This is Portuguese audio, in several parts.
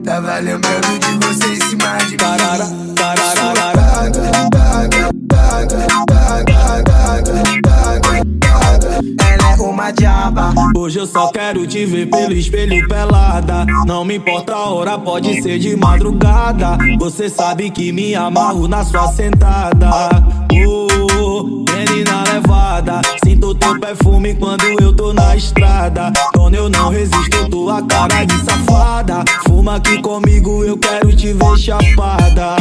Tava lembrando de você em cima de mim. Ela é uma diaba. Hoje eu só quero te ver pelo espelho pelada. Não me importa a hora, pode ser de madrugada. Você sabe que me amarro na sua sentada. Menina levada, sinto teu perfume quando eu tô na estrada. Quando eu não resisto, tua cara de safada. Fuma aqui comigo, eu quero te ver chapada.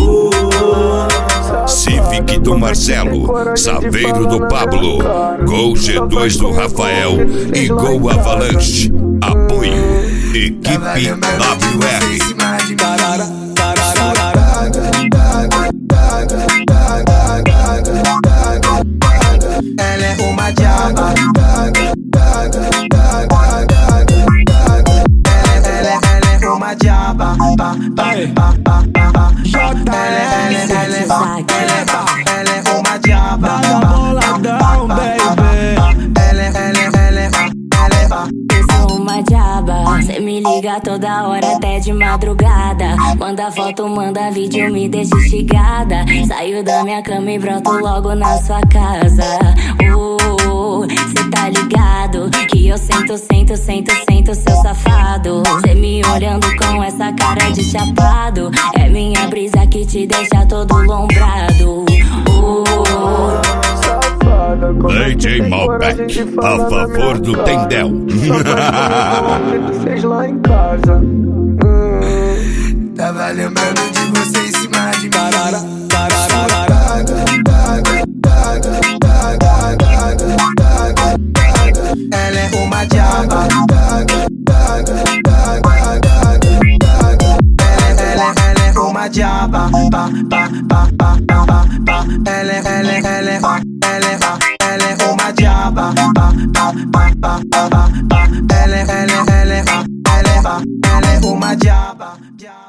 Civic do Marcelo, Saveiro do Pablo, Gol G2 do Rafael e Gol Avalanche. Apoio Equipe WR. Ela é uma diaba. Ela é uma diaba. Ela é uma diaba. Boladão, baby. Eu sou uma diaba, cê me liga toda hora até de madrugada. Manda foto, manda vídeo, me deixa instigada. Saio da minha cama e broto logo na sua casa. Cê tá ligado que eu sento seu safado. Cê me olhando com essa cara de chapado. É minha brisa que te deixa todo lombrado. DJ Malbec, a favor do Tendel. Fez lá em casa. Tava lembrando de você em cima de mim. Ela é uma diaba. Ela é uma diaba. Ela é uma diaba.